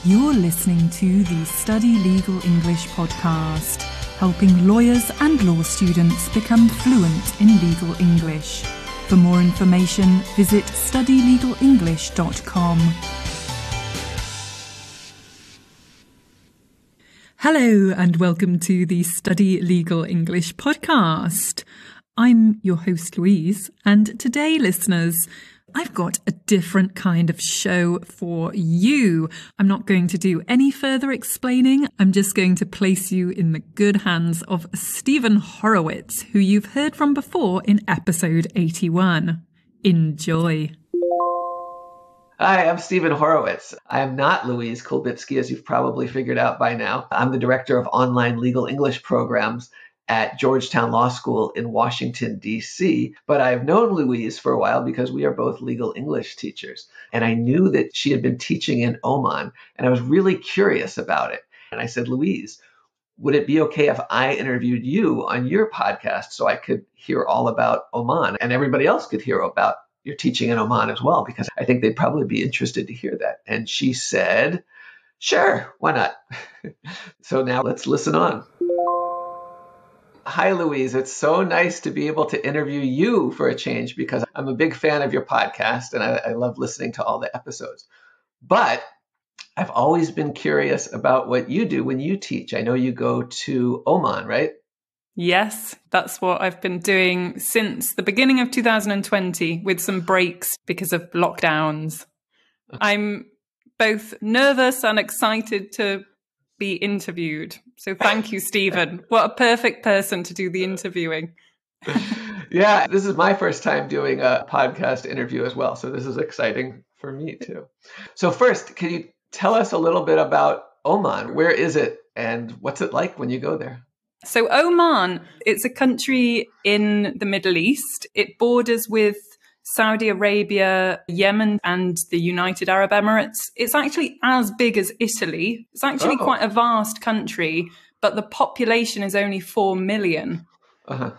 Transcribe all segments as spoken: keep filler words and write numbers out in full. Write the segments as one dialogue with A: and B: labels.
A: You're listening to the Study Legal English podcast, helping lawyers and law students become fluent in legal English. For more information, visit study legal english dot com. Hello and welcome to the Study Legal English podcast. I'm your host Louise, and today, listeners, I've got a different kind of show for you. I'm not going to do any further explaining. I'm just going to place you in the good hands of Stephen Horowitz, who you've heard from before in episode eighty-one. Enjoy.
B: Hi, I'm Stephen Horowitz. I am not Louise Kulbitsky, as you've probably figured out by now. I'm the director of online legal English programs at Georgetown Law School in Washington, D C. But I've known Louise for a while because we are both legal English teachers. And I knew that she had been teaching in Oman, and I was really curious about it. And I said, Louise, would it be okay if I interviewed you on your podcast so I could hear all about Oman and everybody else could hear about your teaching in Oman as well? Because I think they'd probably be interested to hear that. And she said, sure, why not? So now let's listen on. Hi, Louise. It's so nice to be able to interview you for a change because I'm a big fan of your podcast and I, I love listening to all the episodes. But I've always been curious about what you do when you teach. I know you go to Oman, right?
C: Yes, that's what I've been doing since the beginning of two thousand twenty with some breaks because of lockdowns. Okay. I'm both nervous and excited to be interviewed. So thank you, Stephen. What a perfect person to do the interviewing.
B: Yeah, this is my first time doing a podcast interview as well. So this is exciting for me too. So first, can you tell us a little bit about Oman? Where is it and what's it like when you go there?
C: So Oman, it's a country in the Middle East. It borders with Saudi Arabia, Yemen, and the United Arab Emirates. It's actually as big as Italy. It's actually oh. quite a vast country, but the population is only four million. Uh-huh.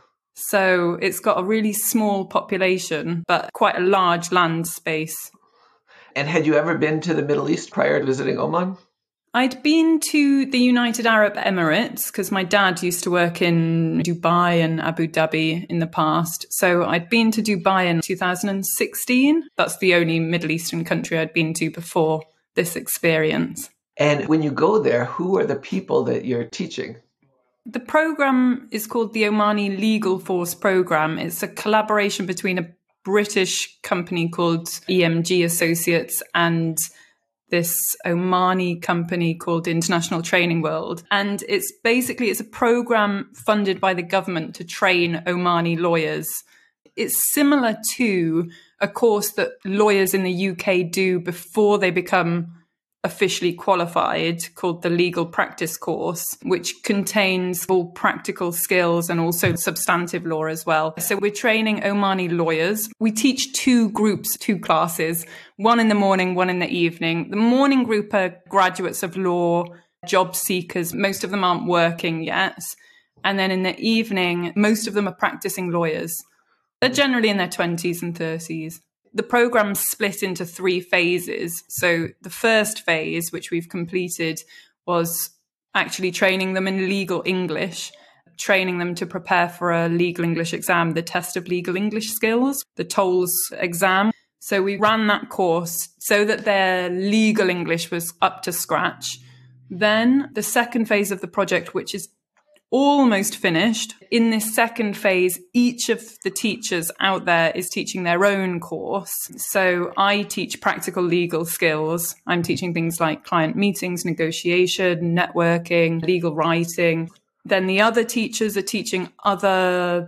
C: So it's got a really small population, but quite a large land space.
B: And had you ever been to the Middle East prior to visiting Oman?
C: I'd been to the United Arab Emirates because my dad used to work in Dubai and Abu Dhabi in the past. So I'd been to Dubai in two thousand sixteen. That's the only Middle Eastern country I'd been to before this experience.
B: And when you go there, who are the people that you're teaching?
C: The program is called the Omani Legal Force Program. It's a collaboration between a British company called E M G Associates and this Omani company called International Training World. And it's basically, it's a program funded by the government to train Omani lawyers. It's similar to a course that lawyers in the U K do before they become officially qualified, called the Legal Practice Course, which contains all practical skills and also substantive law as well. So we're training Omani lawyers. We teach two groups, two classes, one in the morning, one in the evening. The morning group are graduates of law, job seekers. Most of them aren't working yet. And then in the evening, most of them are practicing lawyers. They're generally in their twenties and thirties. The program's split into three phases. So the first phase, which we've completed, was actually training them in legal English, training them to prepare for a legal English exam, the test of legal English skills, the TOLES exam. So we ran that course so that their legal English was up to scratch. Then the second phase of the project, which is almost finished. In this second phase, each of the teachers out there is teaching their own course. So I teach practical legal skills. I'm teaching things like client meetings, negotiation, networking, legal writing. Then the other teachers are teaching other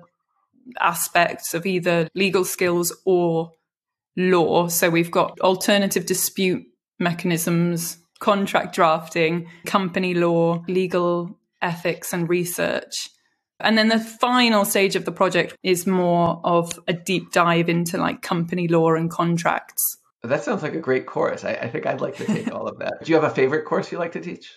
C: aspects of either legal skills or law. So we've got alternative dispute mechanisms, contract drafting, company law, legal ethics and research. And then the final stage of the project is more of a deep dive into like company law and contracts.
B: That sounds like a great course. I, I think I'd like to take all of that. Do you have a favorite course you like to teach?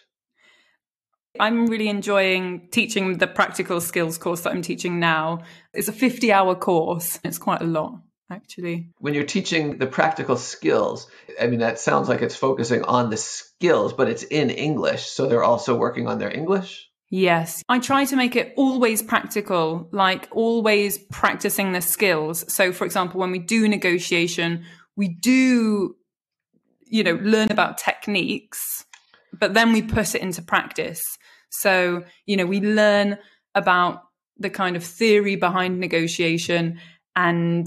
C: I'm really enjoying teaching the practical skills course that I'm teaching now. It's a fifty hour course. It's quite a lot. actually.
B: When you're teaching the practical skills, I mean, that sounds like it's focusing on the skills, but it's in English. So they're also working on their English?
C: Yes. I try to make it always practical, like always practicing the skills. So, for example, when we do negotiation, we do, you know, learn about techniques, but then we put it into practice. So, you know, we learn about the kind of theory behind negotiation and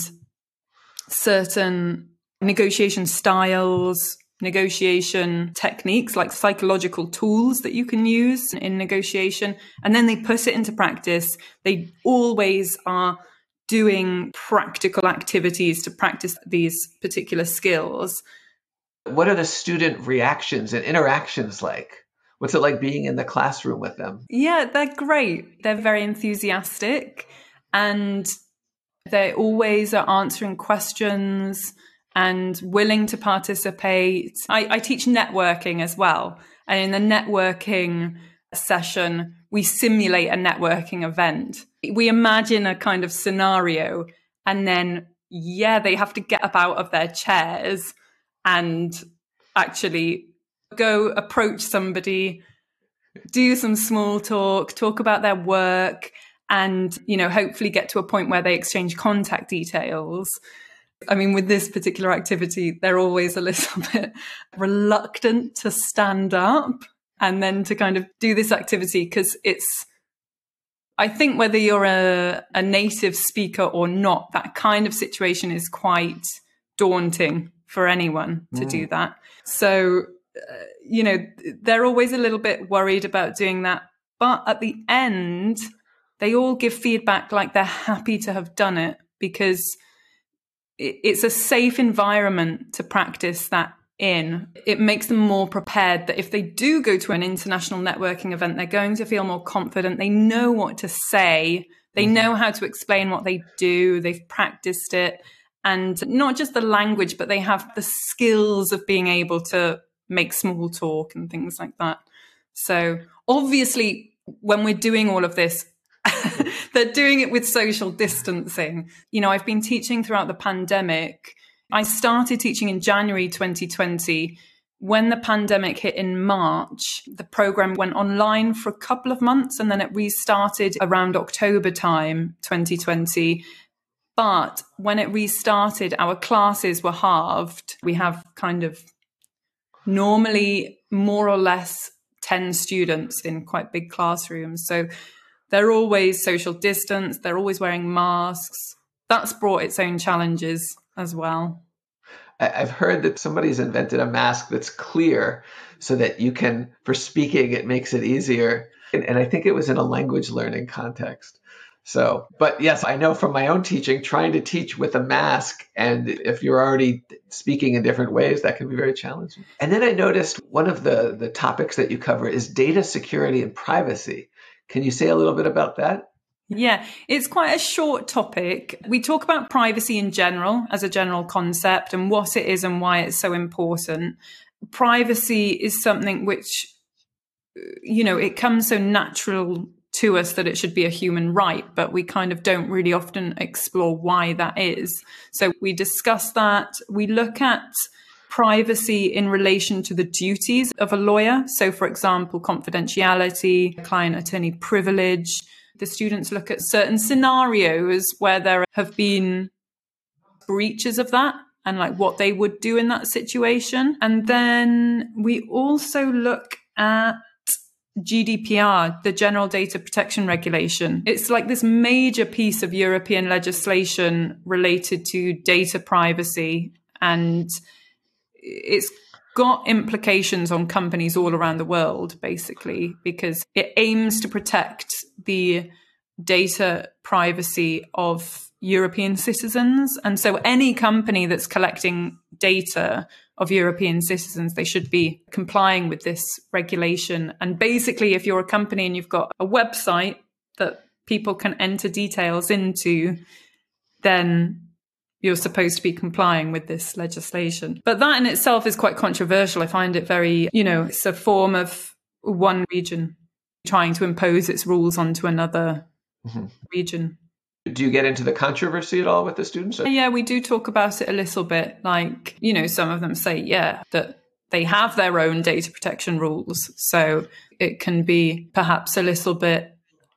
C: certain negotiation styles, negotiation techniques, like psychological tools that you can use in negotiation. And then they put it into practice. They always are doing practical activities to practice these particular skills.
B: What are the student reactions and interactions like? What's it like being in the classroom with them?
C: Yeah, they're great. They're very enthusiastic, and they always are answering questions and willing to participate. I, I teach networking as well. And in the networking session, we simulate a networking event. We imagine a kind of scenario, and then, yeah, they have to get up out of their chairs and actually go approach somebody, do some small talk, talk about their work, and, you know, hopefully get to a point where they exchange contact details. I mean, with this particular activity, they're always a little bit reluctant to stand up and then to kind of do this activity, because it's, I think whether you're a, a native speaker or not, that kind of situation is quite daunting for anyone to mm. do that. So, uh, you know, they're always a little bit worried about doing that. But at the end, they all give feedback like they're happy to have done it, because it's a safe environment to practice that in. It makes them more prepared that if they do go to an international networking event, they're going to feel more confident. They know what to say. They know how to explain what they do. They've practiced it. And not just the language, but they have the skills of being able to make small talk and things like that. So obviously, when we're doing all of this, they're doing it with social distancing. You know, I've been teaching throughout the pandemic. I started teaching in January twenty twenty. When the pandemic hit in March, the program went online for a couple of months, and then it restarted around October time, twenty twenty. But when it restarted, our classes were halved. We have kind of normally more or less ten students in quite big classrooms. So they're always social distance. They're always wearing masks. That's brought its own challenges as well.
B: I've heard that somebody's invented a mask that's clear so that you can, for speaking, it makes it easier. And, and I think it was in a language learning context. So, but yes, I know from my own teaching, trying to teach with a mask, and if you're already speaking in different ways, that can be very challenging. And then I noticed one of the, the topics that you cover is data security and privacy. Can you say a little bit about that?
C: Yeah, it's quite a short topic. We talk about privacy in general as a general concept and what it is and why it's so important. Privacy is something which, you know, it comes so natural to us that it should be a human right, but we kind of don't really often explore why that is. So we discuss that. We look at privacy in relation to the duties of a lawyer. So, for example, confidentiality, client attorney privilege. The students look at certain scenarios where there have been breaches of that and like what they would do in that situation. And then we also look at G D P R, the General Data Protection Regulation. It's like this major piece of European legislation related to data privacy, and it's got implications on companies all around the world, basically, because it aims to protect the data privacy of European citizens. And so any company that's collecting data of European citizens, they should be complying with this regulation. And basically, if you're a company and you've got a website that people can enter details into, then you're supposed to be complying with this legislation. But that in itself is quite controversial. I find it very, you know, it's a form of one region trying to impose its rules onto another mm-hmm. region.
B: Do you get into the controversy at all with the students?
C: Yeah, we do talk about it a little bit. Like, you know, some of them say, yeah, that they have their own data protection rules. So it can be perhaps a little bit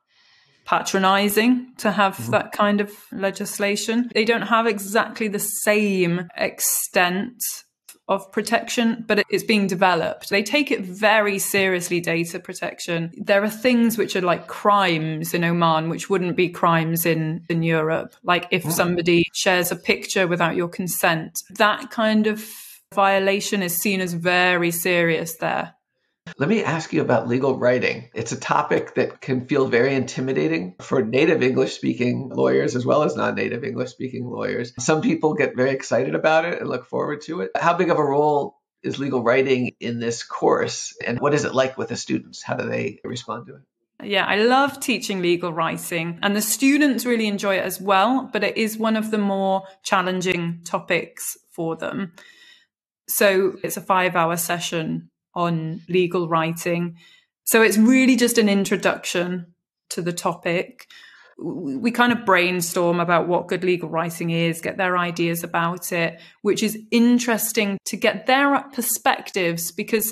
C: patronizing to have mm-hmm. that kind of legislation. They don't have exactly the same extent of protection, but it's being developed. They take it very seriously, data protection. There are things which are like crimes in Oman, which wouldn't be crimes in, in Europe. Like if somebody shares a picture without your consent, that kind of violation is seen as very serious there.
B: Let me ask you about legal writing. It's a topic that can feel very intimidating for native English-speaking lawyers as well as non-native English-speaking lawyers. Some people get very excited about it and look forward to it. How big of a role is legal writing in this course? And what is it like with the students? How do they respond to it?
C: Yeah, I love teaching legal writing, and the students really enjoy it as well, but it is one of the more challenging topics for them. So it's a five-hour session on legal writing. So it's really just an introduction to the topic. We kind of brainstorm about what good legal writing is, get their ideas about it, which is interesting to get their perspectives, because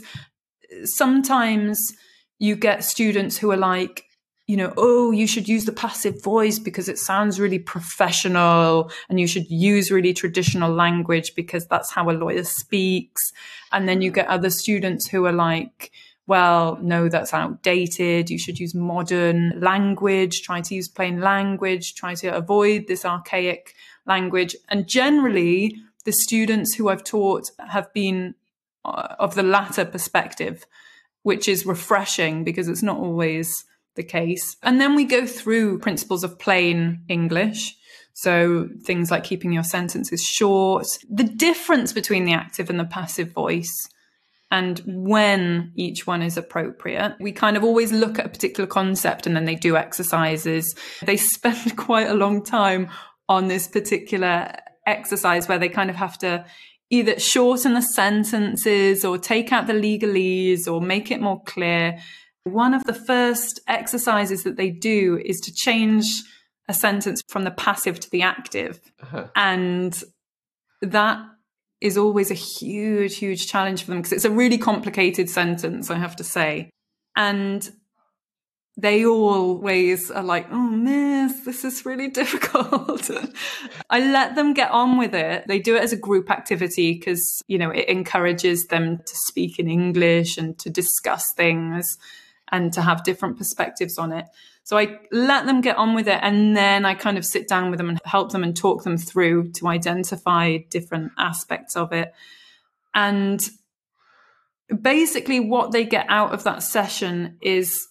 C: sometimes you get students who are like, you know, oh, you should use the passive voice because it sounds really professional, and you should use really traditional language because that's how a lawyer speaks. And then you get other students who are like, well, no, that's outdated. You should use modern language, try to use plain language, try to avoid this archaic language. And generally, the students who I've taught have been of the latter perspective, which is refreshing because it's not always the case. And then we go through principles of plain English. So things like keeping your sentences short, the difference between the active and the passive voice, and when each one is appropriate. We kind of always look at a particular concept and then they do exercises. They spend quite a long time on this particular exercise where they kind of have to either shorten the sentences or take out the legalese or make it more clear. One of the first exercises that they do is to change a sentence from the passive to the active. Uh-huh. And that is always a huge, huge challenge for them because it's a really complicated sentence, I have to say. And they always are like, oh, miss, this is really difficult. I let them get on with it. They do it as a group activity because, you know, it encourages them to speak in English and to discuss things and to have different perspectives on it. So I let them get on with it, and then I kind of sit down with them and help them and talk them through to identify different aspects of it. And basically what they get out of that session is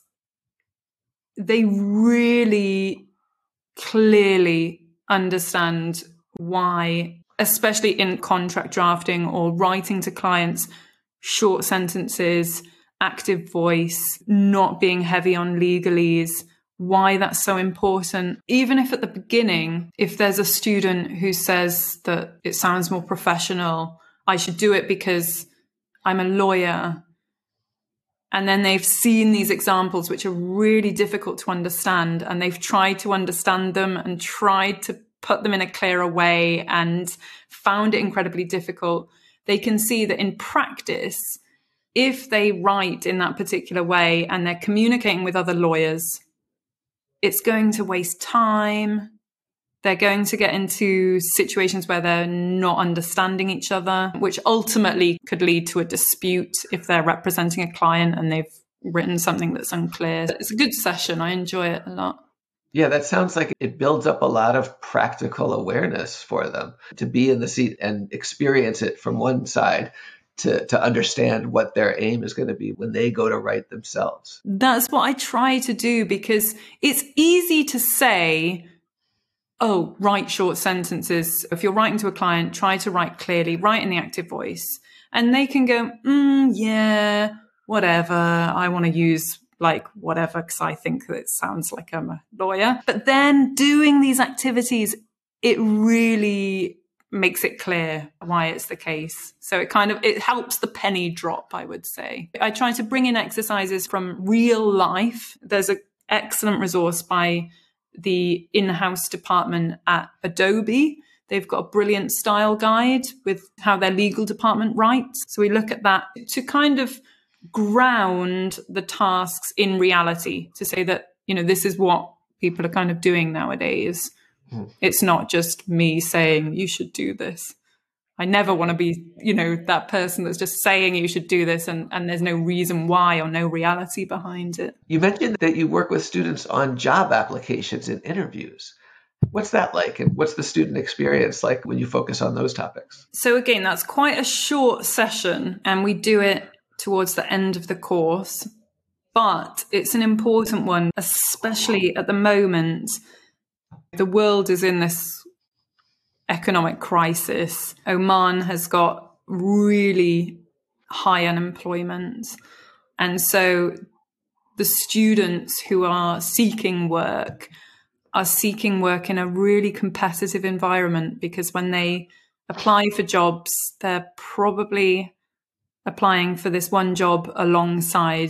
C: they really clearly understand why, especially in contract drafting or writing to clients, short sentences, active voice, not being heavy on legalese, why that's so important. Even if at the beginning, if there's a student who says that it sounds more professional, I should do it because I'm a lawyer, and then they've seen these examples which are really difficult to understand, and they've tried to understand them and tried to put them in a clearer way and found it incredibly difficult, they can see that in practice, if they write in that particular way and they're communicating with other lawyers, it's going to waste time. They're going to get into situations where they're not understanding each other, which ultimately could lead to a dispute if they're representing a client and they've written something that's unclear. It's a good session. I enjoy it a lot.
B: Yeah, that sounds like it builds up a lot of practical awareness for them to be in the seat and experience it from one side, to, to understand what their aim is going to be when they go to write themselves.
C: That's what I try to do, because it's easy to say, oh, write short sentences. If you're writing to a client, try to write clearly, write in the active voice. And they can go, mm, yeah, whatever. I want to use like whatever because I think that it sounds like I'm a lawyer. But then doing these activities, it really makes it clear why it's the case. So it kind of, it helps the penny drop, I would say. I try to bring in exercises from real life. There's an excellent resource by the in-house department at Adobe. They've got a brilliant style guide with how their legal department writes. So we look at that to kind of ground the tasks in reality, to say that, you know, this is what people are kind of doing nowadays. Mm. It's not just me saying you should do this. I never want to be, you know, that person that's just saying you should do this and, and there's no reason why or no reality behind it.
B: You mentioned that you work with students on job applications and interviews. What's that like? And what's the student experience like when you focus on those topics?
C: So again, that's quite a short session and we do it towards the end of the course, but it's an important one, especially at the moment. The world is in this economic crisis. Oman has got really high unemployment. And so the students who are seeking work are seeking work in a really competitive environment, because when they apply for jobs, they're probably applying for this one job alongside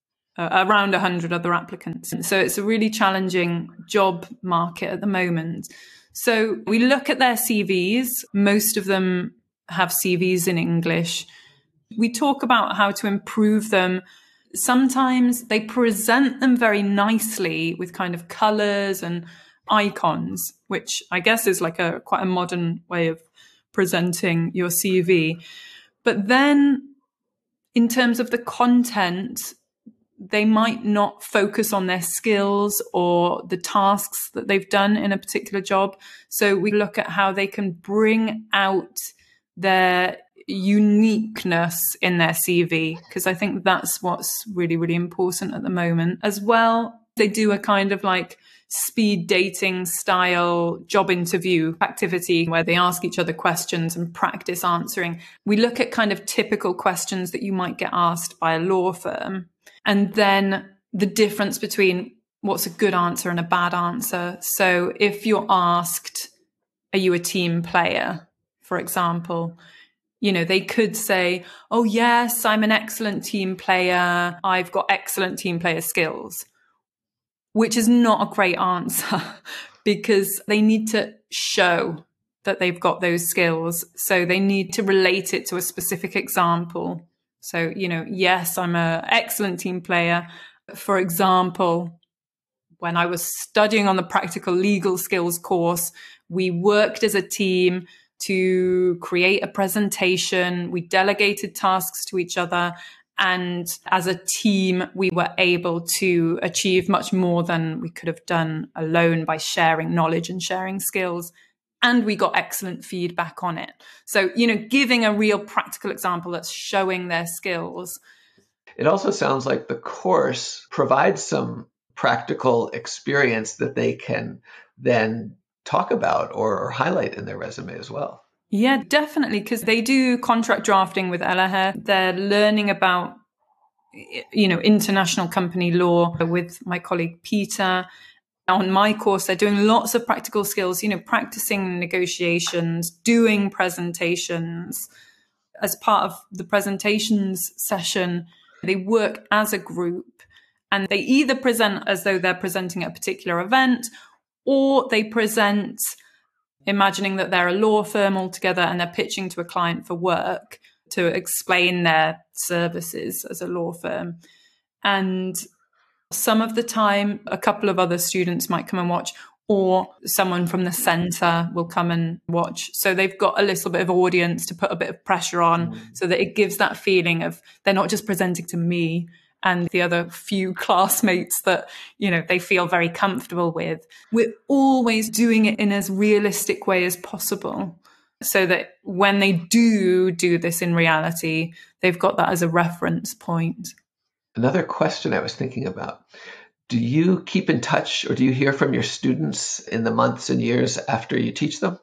C: uh, around one hundred other applicants. And so it's a really challenging job market at the moment. So we look at their C Vs. Most of them have C Vs in English. We talk about how to improve them. Sometimes they present them very nicely with kind of colors and icons, which I guess is like a quite a modern way of presenting your C V. But then in terms of the content, they might not focus on their skills or the tasks that they've done in a particular job. So we look at how they can bring out their uniqueness in their C V, because I think that's what's really, really important at the moment. As well, they do a kind of like speed dating style job interview activity where they ask each other questions and practice answering. We look at kind of typical questions that you might get asked by a law firm, and then the difference between what's a good answer and a bad answer. So if you're asked, are you a team player, for example, you know, they could say, oh, yes, I'm an excellent team player. I've got excellent team player skills, which is not a great answer because they need to show that they've got those skills. So they need to relate it to a specific example. So, you know, yes, I'm an excellent team player. For example, when I was studying on the practical legal skills course, we worked as a team to create a presentation. We delegated tasks to each other. And as a team, we were able to achieve much more than we could have done alone by sharing knowledge and sharing skills. And we got excellent feedback on it. So, you know, giving a real practical example that's showing their skills.
B: It also sounds like the course provides some practical experience that they can then talk about or, or highlight in their resume as well.
C: Yeah, definitely, because they do contract drafting with Elaher. They're learning about, you know, international company law with my colleague Peter. On my course, they're doing lots of practical skills, you know, practicing negotiations, doing presentations. As part of the presentations session, they work as a group and they either present as though they're presenting at a particular event, or they present imagining that they're a law firm altogether and they're pitching to a client for work to explain their services as a law firm. And some of the time, a couple of other students might come and watch, or someone from the centre will come and watch. So they've got a little bit of audience to put a bit of pressure on, mm. so that it gives that feeling of they're not just presenting to me and the other few classmates that, you know, they feel very comfortable with. We're always doing it in as realistic way as possible, so that when they do do this in reality, they've got that as a reference point.
B: Another question I was thinking about, do you keep in touch or do you hear from your students in the months and years after you teach them?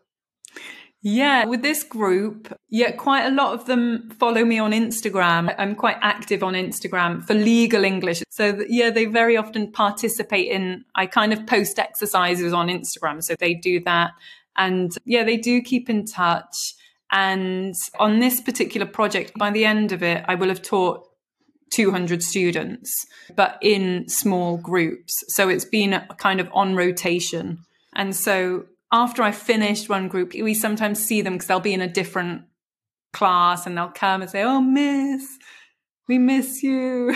C: Yeah, with this group, yeah, quite a lot of them follow me on Instagram. I'm quite active on Instagram for legal English. So yeah, they very often participate in, I kind of post exercises on Instagram. So they do that. And yeah, they do keep in touch. And on this particular project, by the end of it, I will have taught two hundred students, but in small groups. So it's been a kind of on rotation. And so after I finished one group, we sometimes see them because they'll be in a different class and they'll come and say, "Oh, miss, we miss you."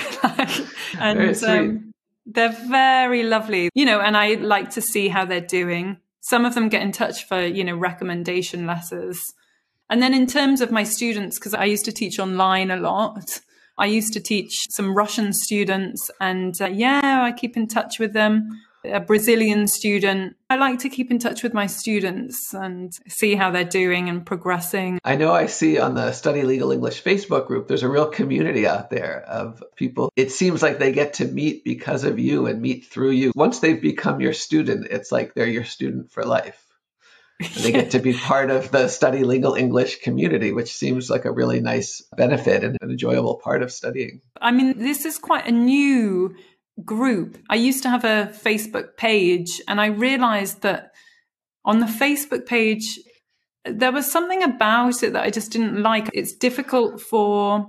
C: And
B: very sweet.
C: Um, they're very lovely, you know, and I like to see how they're doing. Some of them get in touch for, you know, recommendation letters. And then in terms of my students, because I used to teach online a lot, I used to teach some Russian students, and uh, yeah, I keep in touch with them. A Brazilian student. I like to keep in touch with my students and see how they're doing and progressing.
B: I know I see on the Study Legal English Facebook group, there's a real community out there of people. It seems like they get to meet because of you and meet through you. Once they've become your student, it's like they're your student for life. And they get to be part of the Study Legal English community, which seems like a really nice benefit and an enjoyable part of studying.
C: I mean, this is quite a new group. I used to have a Facebook page, and I realized that on the Facebook page, there was something about it that I just didn't like. It's difficult for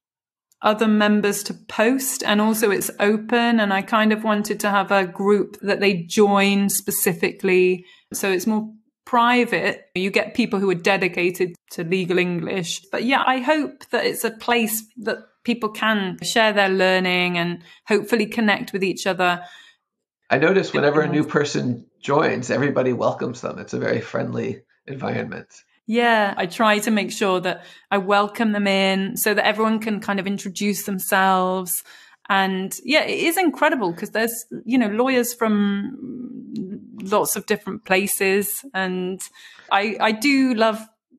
C: other members to post, and also it's open, and I kind of wanted to have a group that they join specifically. So it's more private. You get people who are dedicated to legal English. But yeah, I hope that it's a place that people can share their learning and hopefully connect with each other.
B: I notice whenever a new person joins, everybody welcomes them. It's a very friendly environment.
C: Yeah, I try to make sure that I welcome them in so that everyone can kind of introduce themselves. And yeah, it is incredible because there's, you know, lawyers from lots of different places. And I, I do love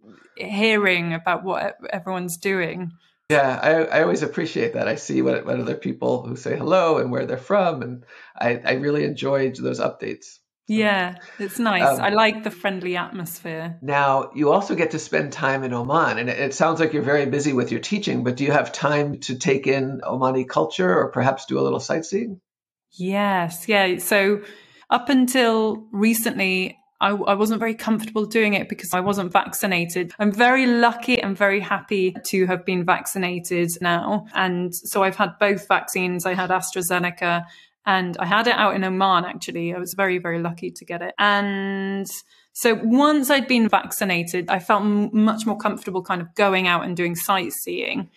C: hearing about what everyone's doing.
B: Yeah, I, I always appreciate that. I see what, what other people who say hello and where they're from. And I, I really enjoyed those updates. So,
C: yeah, it's nice.
B: Um,
C: I like the friendly atmosphere.
B: Now, you also get to spend time in Oman. And it, it sounds like you're very busy with your teaching, but do you have time to take in Omani culture or perhaps do a little sightseeing?
C: Yes, yeah. So up until recently, I, I wasn't very comfortable doing it because I wasn't vaccinated. I'm very lucky and very happy to have been vaccinated now. And so I've had both vaccines. I had AstraZeneca and I had it out in Oman, actually. I was very, very lucky to get it. And so once I'd been vaccinated, I felt m- much more comfortable kind of going out and doing sightseeing.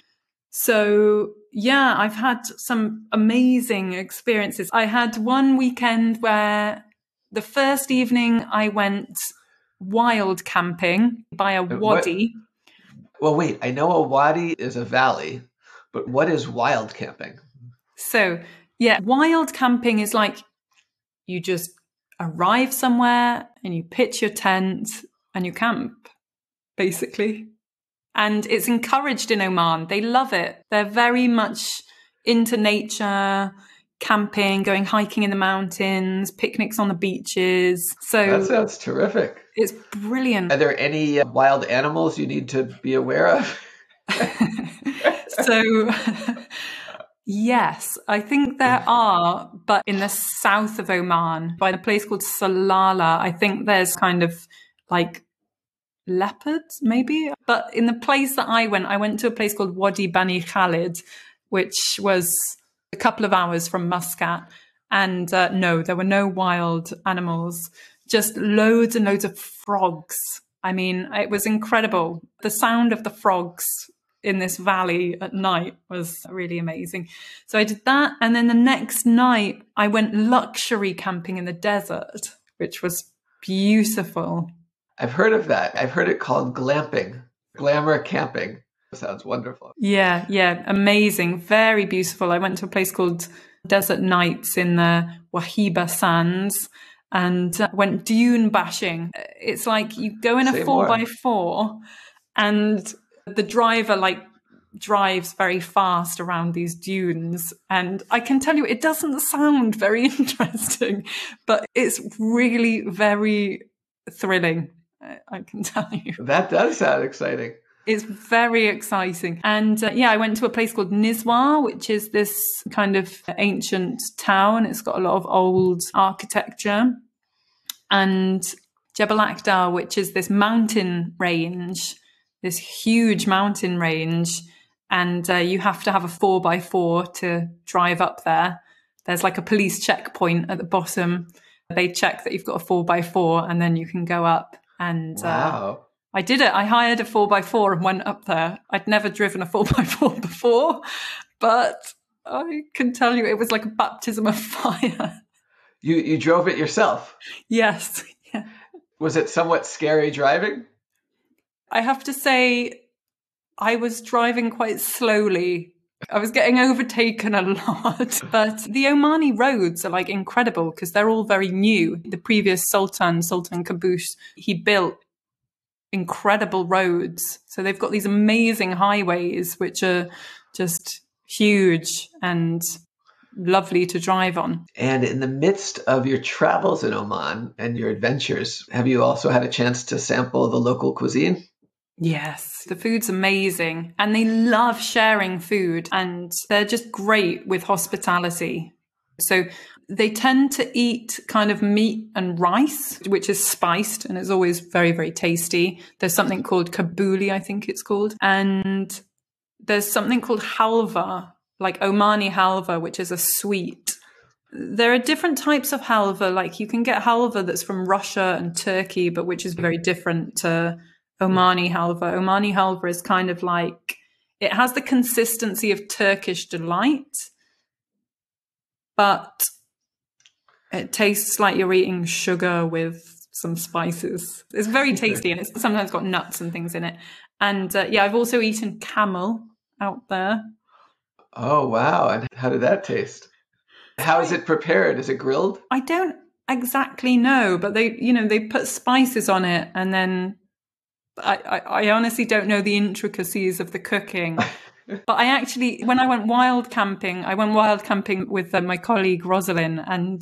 C: So yeah, I've had some amazing experiences. I had one weekend where the first evening I went wild camping by a wadi.
B: What? Well, wait, I know a wadi is a valley, but what is wild camping?
C: So yeah, wild camping is like you just arrive somewhere and you pitch your tent and you camp, basically. And it's encouraged in Oman. They love it. They're very much into nature, camping, going hiking in the mountains, picnics on the beaches. So
B: that sounds terrific.
C: It's brilliant.
B: Are there any wild animals you need to be aware of?
C: So yes, I think there are, but in the south of Oman, by a place called Salalah, I think there's kind of like leopards, maybe. But in the place that I went, I went to a place called Wadi Bani Khalid, which was a couple of hours from Muscat. And uh, no, there were no wild animals, just loads and loads of frogs. I mean, it was incredible. The sound of the frogs in this valley at night was really amazing. So I did that. And then the next night, I went luxury camping in the desert, which was beautiful.
B: I've heard of that. I've heard it called glamping, glamour camping. Sounds wonderful.
C: Yeah, yeah, amazing. Very beautiful. I went to a place called Desert Nights in the Wahiba Sands and uh, went dune bashing. It's like you go in a
B: Say
C: four
B: more.
C: by four and the driver like drives very fast around these dunes. And I can tell you, it doesn't sound very interesting, but it's really very thrilling. I can tell you.
B: That does sound exciting.
C: It's very exciting. And uh, yeah, I went to a place called Nizwa, which is this kind of ancient town. It's got a lot of old architecture. And Jebel Akdar, which is this mountain range, this huge mountain range. and uh, you have to have a four by four to drive up there. There's like a police checkpoint at the bottom. They check that you've got a four by four, and then you can go up. And
B: wow.
C: uh, I did it. I hired a four by four and went up there. I'd never driven a four by four before, but I can tell you it was like a baptism of fire.
B: You you drove it yourself?
C: Yes. Yeah.
B: Was it somewhat scary driving?
C: I have to say, I was driving quite slowly. I was getting overtaken a lot. But the Omani roads are like incredible because they're all very new. The previous Sultan, Sultan Qaboos, he built incredible roads. So they've got these amazing highways, which are just huge and lovely to drive on.
B: And in the midst of your travels in Oman and your adventures, have you also had a chance to sample the local cuisine?
C: Yes, the food's amazing, and they love sharing food, and they're just great with hospitality. So they tend to eat kind of meat and rice, which is spiced and is always very, very tasty. There's something called kabuli, I think it's called. And there's something called halva, like Omani halva, which is a sweet. There are different types of halva. Like you can get halva that's from Russia and Turkey, but which is very different to Omani halva. Omani halva is kind of like, it has the consistency of Turkish delight, but it tastes like you're eating sugar with some spices. It's very tasty, and it's sometimes got nuts and things in it. And uh, yeah, I've also eaten camel out there.
B: Oh, wow. And how did that taste? How is it prepared? Is it grilled?
C: I don't exactly know, but they, you know, they put spices on it, and then I, I, I honestly don't know the intricacies of the cooking. But I actually, when I went wild camping, I went wild camping with uh, my colleague Rosalind, and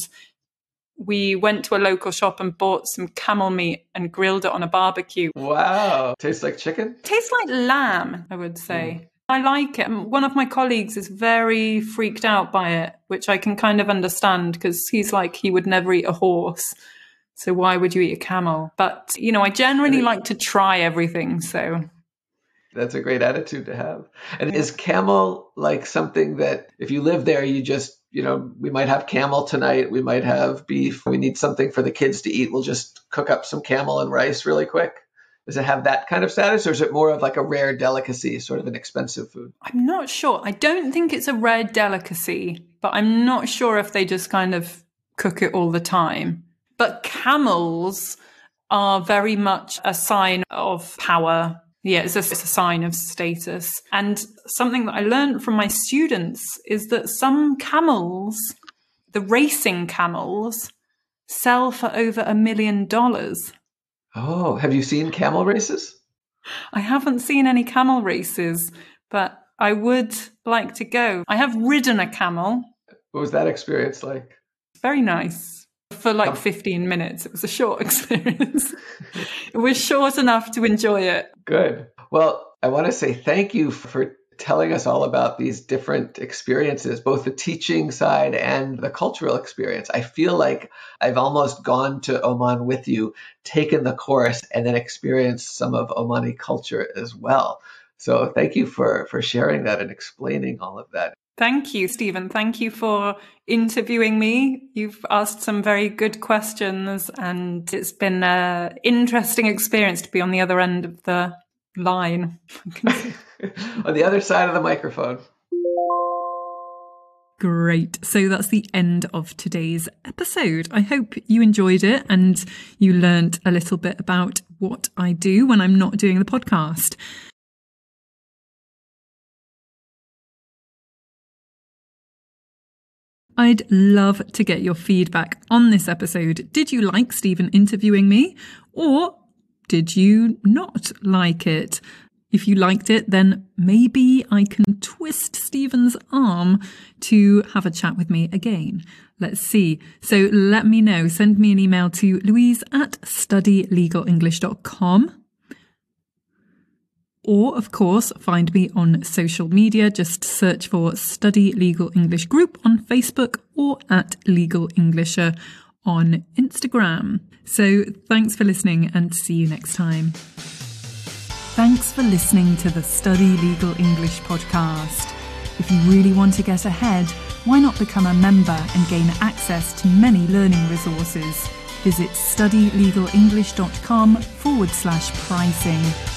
C: we went to a local shop and bought some camel meat and grilled it on a barbecue.
B: Wow. Tastes like chicken?
C: Tastes like lamb, I would say. Mm. I like it. One of my colleagues is very freaked out by it, which I can kind of understand because he's like, he would never eat a horse. So why would you eat a camel? But, you know, I generally like to try everything, so.
B: That's a great attitude to have. And is camel like something that if you live there, you just, you know, we might have camel tonight, we might have beef, we need something for the kids to eat, we'll just cook up some camel and rice really quick? Does it have that kind of status, or is it more of like a rare delicacy, sort of an expensive food?
C: I'm not sure. I don't think it's a rare delicacy, but I'm not sure if they just kind of cook it all the time. But camels are very much a sign of power. Yeah, it's a, it's a sign of status. And something that I learned from my students is that some camels, the racing camels, sell for over a million dollars.
B: Oh, have you seen camel races?
C: I haven't seen any camel races, but I would like to go. I have ridden a camel.
B: What was that experience like?
C: Very nice. For like fifteen minutes. It was a short experience. It was short enough to enjoy it.
B: Good. Well, I want to say thank you for telling us all about these different experiences, both the teaching side and the cultural experience. I feel like I've almost gone to Oman with you, taken the course, and then experienced some of Omani culture as well. So thank you for, for sharing that and explaining all of that.
C: Thank you, Stephen. Thank you for interviewing me. You've asked some very good questions, and it's been an interesting experience to be on the other end of the line.
B: On the other side of the microphone.
A: Great. So that's the end of today's episode. I hope you enjoyed it and you learned a little bit about what I do when I'm not doing the podcast. I'd love to get your feedback on this episode. Did you like Stephen interviewing me, or did you not like it? If you liked it, then maybe I can twist Stephen's arm to have a chat with me again. Let's see. So let me know. Send me an email to louise at study legal english dot com. Or, of course, find me on social media. Just search for Study Legal English Group on Facebook or at Legal Englisher on Instagram. So thanks for listening and see you next time. Thanks for listening to the Study Legal English podcast. If you really want to get ahead, why not become a member and gain access to many learning resources? Visit studylegalenglish.com forward slash pricing.